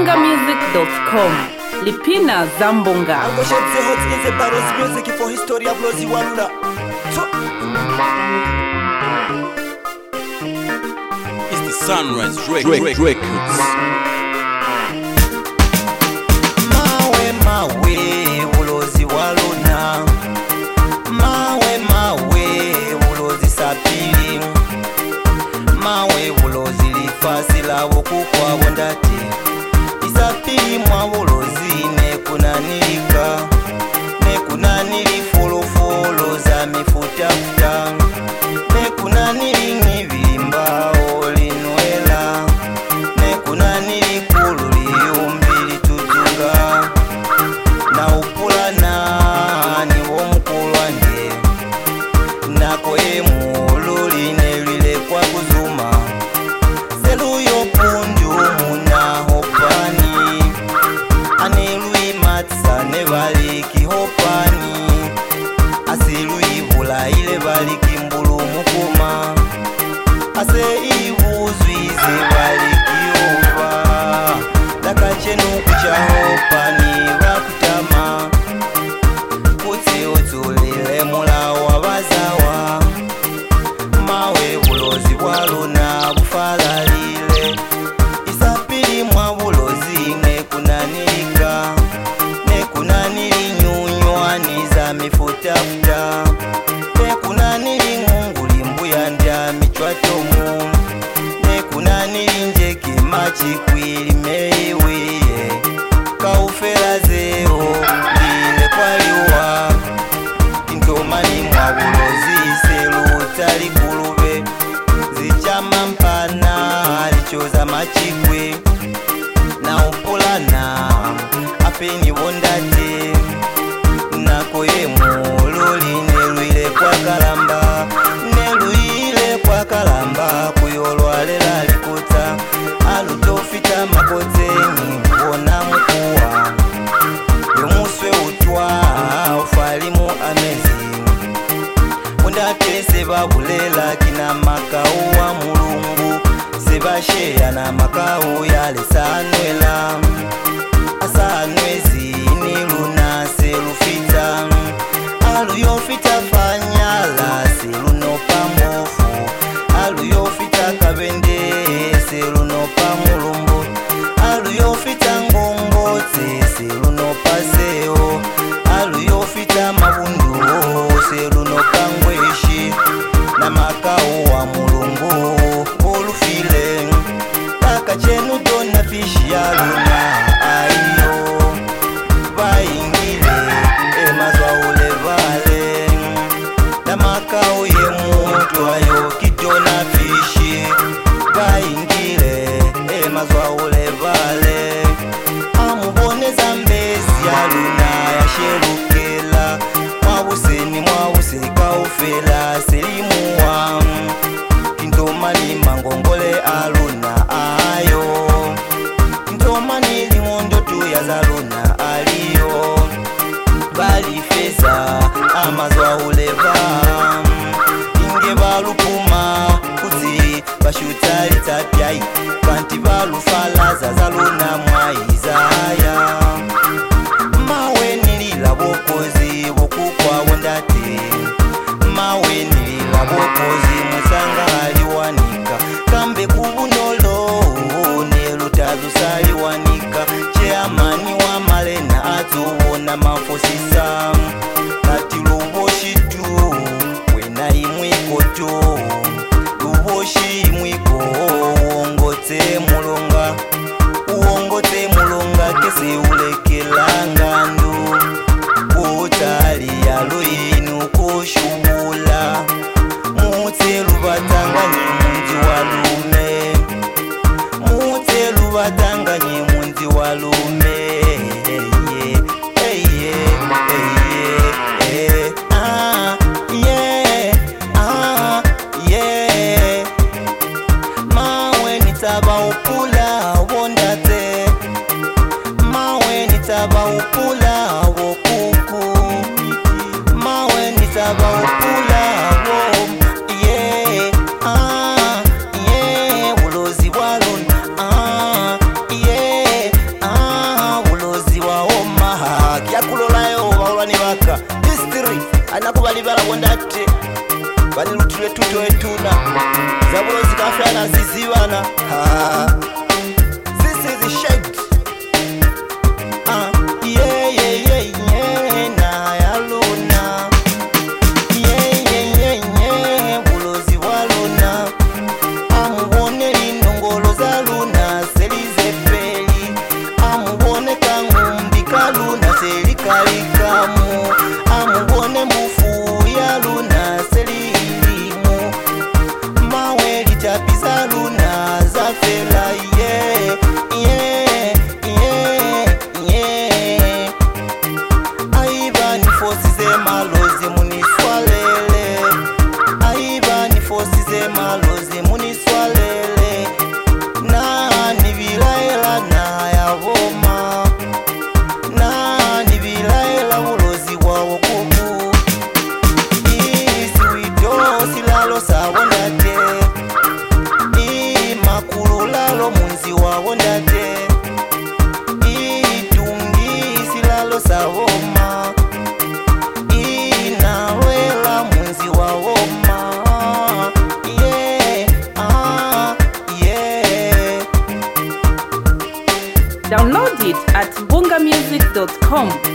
zambongamusic.com. Lipina Zambonga. I'm gonna share the hot in the barrels music for history of Lozi Walula. It's the Sunrise Records. Mawe, Ulozi Waluna. Mawe, Ulozi Sapili. Mawe, Ulozi Lifasi la wokukwa wondati. Isapili mwa Ulozi nekunanili folofolo za mifutafuta. Nekunanili ngivilimba olinwela. Nekunanili kululi umbili tutunga. Na upulana ni womukulwange. Nako emululi nelwile kwa kuzuma. Selu yopunju muna hopani. Anelui matsa ne baliki hopani. Aselui vula ile baliki mbulu mukuma. Ase ibuzwize baliki ova. Lakachenu kucha hopani bakutama. Kuti utulile mula wabazawa. Mawe Ulozi Waluna bufalalile. Isapili mwa Ulozi nekunanili nyunywani za mifutafuta. Nekunanili ngunguli mbuya ndya michwatomu. Nekunanili njeke machi kwili meiwiye. Kaufela zeo lile kwaliwa. Intomani mwa Ulozi selu tali kulube. Zichama mpana alichoza machikwe. Na upulana apeni wondate. Nako emululi nelwile kwa kalamba. Nelwile kwa kalamba kuyolwalela likuta. Alutofita makoteni mbona mkuwa. Yomuswe utwa ufalimu amezi. Wondate seba bulela kina makau wa mulungu. Seba shea na makau yale sanwela. Asanwezi niluna selufita. Aluyofita fanyala selunopa mofu. Aluyofita kabende selunopa mulumbu. Aluyofita ngongote selunopa seo. Aluyofita mabundu selunopa ngweshi. Na makau wa mulungu olufile. Lakachenu dona fishi ya luna ayo. Baingile emazwa ulevale. Na makau ye muntu ayo kidona fishi. Baingile emazwa ulevale. Amuboneza mbezi ya luna ya sherukela. Mwabuse kaufela selimuwa. Kintomani mangongole aluna ayo. Kintomani lingondo tu ya zaluna aliyo. Bali feza amazwa uleva. Inge balupuma kuzi bashutali tapyai. Kanti balufalaza zaluna mwaizaya. Mawe nilila bokozi bokukwa wondate. Mawe nilila bokozi musanga aliwanika. Kambe kubunolo nelutazu saliwanika. Cheamani wa malena atuwona mafosisa. Kati luboshi tu wena imwiko tu. Luboshi imwiko uongote mulonga. Uongote mulonga kese ulekelanga ndu. Utali ya luinu kushubula. Mutelu batanganye munzi walume. Mutelu batanganye munzi walume. Mawe nitaba upula wondate. Mawe nitaba upula wokuku. Mawe nitaba upula wo. Ulozi Waluna. banilutire tuto etuna zabulo zikafana zizibana. This is the shade. Yeah, yeah, yeah, yeah, na ya luna. Yeah, yeah, yeah, yeah, bulozi wa luna. Amubone linongolo za luna, selize feli. Amubone kangumbi ka luna, selikalikamu. Amubone mufu ya luna, selilimu. Mawe litapiza luna, zafela, yeah, yeah, yeah, yeah. Aiba ni fosi ze malozi muniswalele. Aiba ni fosi ze malozi muniswalele. Na ni vilaela na ya voma. Na ni vilaela ulozi wawo kuku. Isi wito silalo sawondate. I makulu lalo munzi wawondate. Itungi silalo sawoma. Inawela munzi wawoma. Yeah, yeah. Download it at bungamusic.com.